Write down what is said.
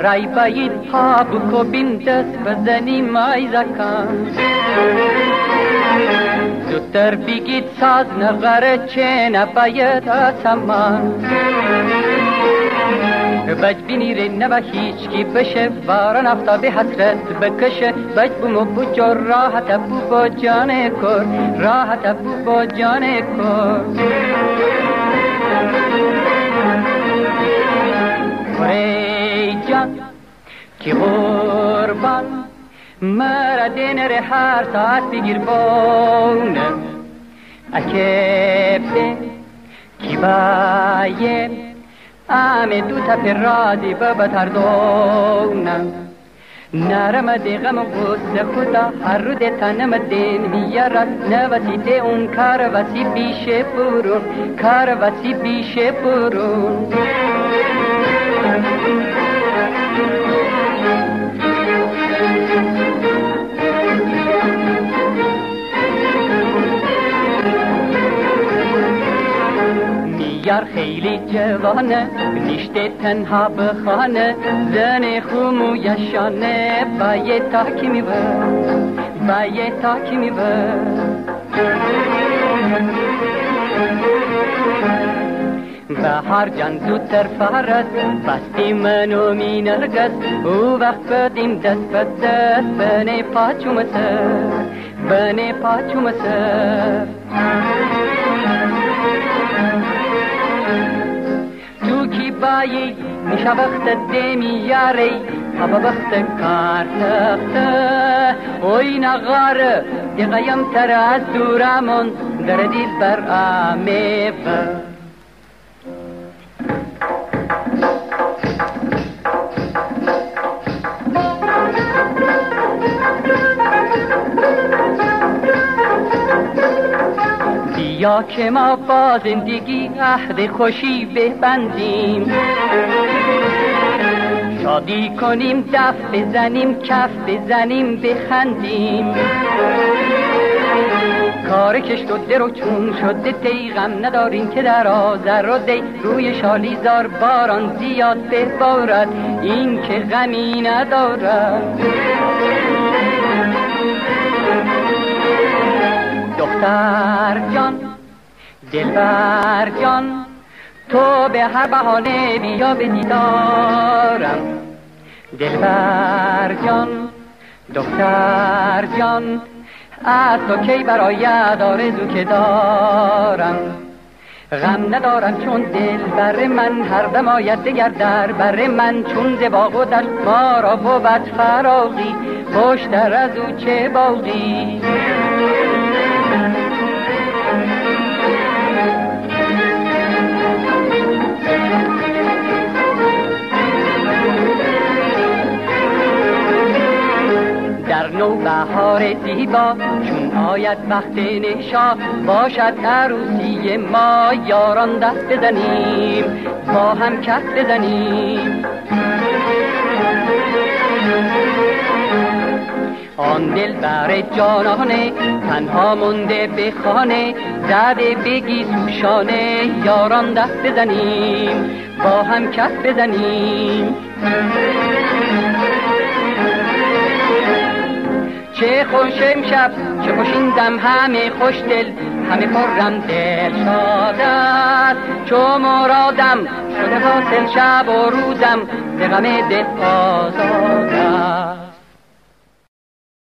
رای باید ها بکوبیم دست بزنیم ای زکان زودتر بگید ساز نغره چه نباید آسمان بج بینیره نبا هیچ کی بشه باران افتابه حسرت بکشه بج بومو بجور راحت بو با جان کر راحت بو با جان کر ای جان کی قربان مرا دینر هر ساعت بگیر بونه اکبه کی باید آمه دو تپ رازی ببتر دونم نرم دیغم و غصه خدا هر رو ده تنم دین میارد نوسیده اون کار وسی بیشه برون کار وسی بیشه برون یار خیلی جوانه نیشته تنها بخانه زن خومو یشانه بایه تاکی میوه بایه تاکی میوه بهار جان زودتر فرد بستی منو می نرگز او وقت بدیم دست به دست بنه پاچوم سر بنه پاچوم سر تو کی بایی میشه وقت دیمی یاری ابا وقت کار تخته اوی نغاره دیگایم تر از دورمون در دیل بر آمیفه یا که ما با زندگی عهد خوشی ببندیم شادی کنیم دف بزنیم کف بزنیم بخندیم کار کشت و در و چون شده دیغم نداریم که در آذر و دی روی شالیزار باران زیاد ببارد این که غمی ندارد دختر جان دلبر جان تو به هر بهانه بیا به دیدارم دلبر جان دختر جان از تو کی برآید آرزو که دارم غم ندارم چون دلبر من هر دم آید دگر در بر من چون ز باغ و دشت ما را بود فراغی خوشتر از او چه باغی در نوبهار زیبا چون آید وقت نشا باشد عروسی ما یاران دست بزنیم با هم کف بزنیم آن دل بر جانانه تنها مونده به خانه زده بگی سوشانه یاران دست بزنیم با هم کف بزنیم چه خوش امشب چه خوش این دم همه خوش دل همه پرم دل شاد است چو مرادم شده حاصل شب و روزم ز غم دل آزاد است